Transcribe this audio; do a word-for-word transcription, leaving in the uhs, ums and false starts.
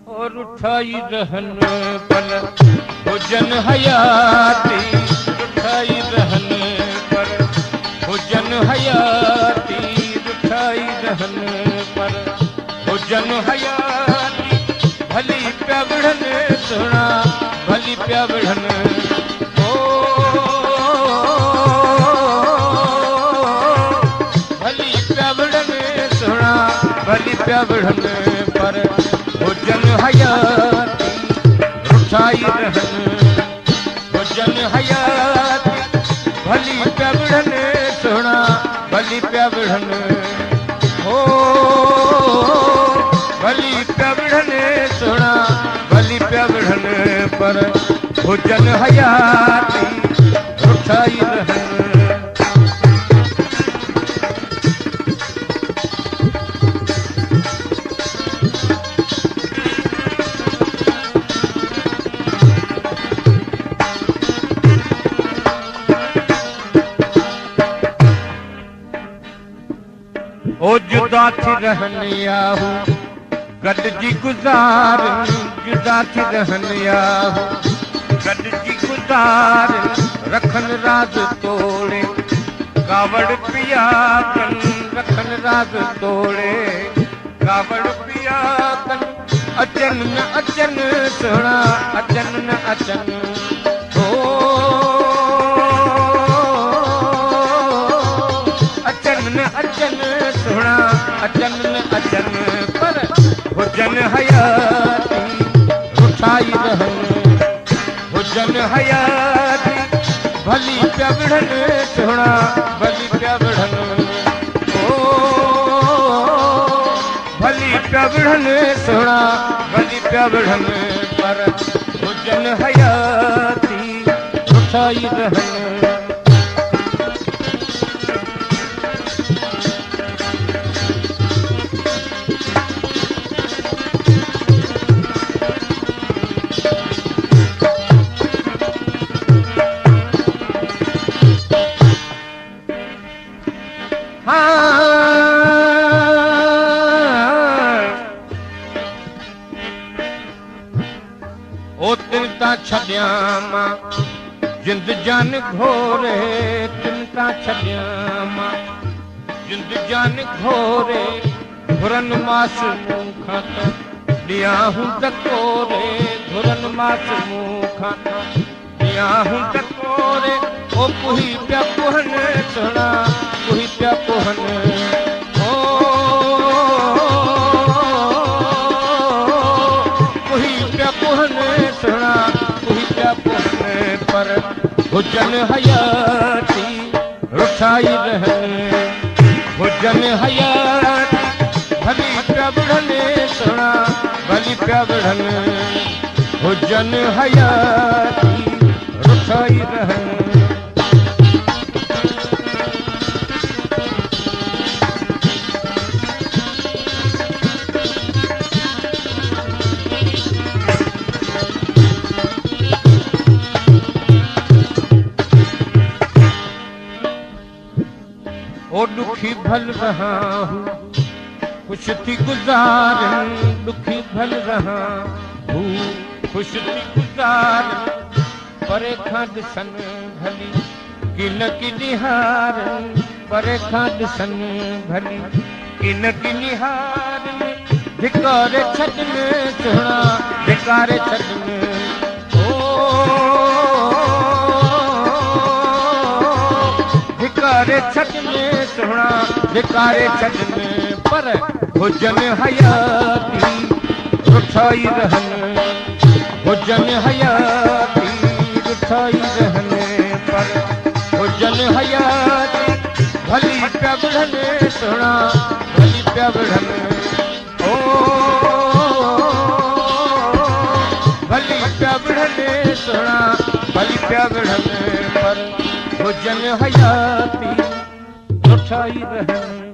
और उठाई रहन पर हुजन हयाती, उठाई रहन पर हुजन हयाती, उठाई रहन पर हुजन हयाती। भली प्या बढ़न सुना, भली प्या बढ़न ओ भली प्या बढ़न सुना, भली प्या बढ़न पर हुजन हयाती, उठाई रहन हुजन हयाती। भली प्या बढ़न सुना, भली प्या बढ़न ओ भली प्या बढ़न सुना, भली प्या बढ़न पर हुजन हयाती, उठाई रहन। ओ जुदा थी रहन आहू गड जी गुज़ार, जुदा थी रहन आहू गड जी गुज़ार। रखन राज तोड़े कावड़ पिया कन, रखन राज तोड़े कावड़ पिया कन। अचन न अचन सुना, अचन न अचन ओ अचन न अचन सुना, अचन न अचन पर हुजन हयाती, उठाई रहन हुजन हयाती। भली प्या बढ़न सुना, भली प्या बढ़न ओ भली प्या बढ़न सुना, भली प्या बढ़न पर हुजन हयाती, उठाई रहन। ओ तिन ता छड्या मां जिंद जान घोरे, तिन ता छड्या मां जिंद जान घोरे। घुरन मास मूंखां तो ॾियां हूं टकोरे, घुरन मास मूंखां तो ॾियां हूं टकोरे। ओ कुही प्या कुहन सुना, कुही प्या कुहन ओ कुही प्या कुहन सुना, कुही प्या कुहन पर हुजन हयाती, उठाई रहन हुजन हयाती। भली प्या बढ़न सुना, भली प्या बढ़न हुजन हयाती, उठाई रहन। ओ दुखी भल रहा हूँ खुश थी गुज़ारन, दुखी भल रहा हूँ खुश थी गुज़ारन। परे खां ॾिसन भली किन की निहारन, परे खां ॾिसन भली किन की निहारन। धिकारे छॾन सुहिणा, धिकारे छॾन ओ धिकारे छॾन सुहिणा, धिकारे छॾन पर हुजन हयाती, उठाई रहन हुजन हयाती, उठाई रहन पर हुजन हयाती। भली प्या बढ़न सुहिणा, भली प्या बढ़न ओ भली प्या बढ़न सुहिणा, भली प्या बढ़न पर हुजन हयाती, उठाई रहन।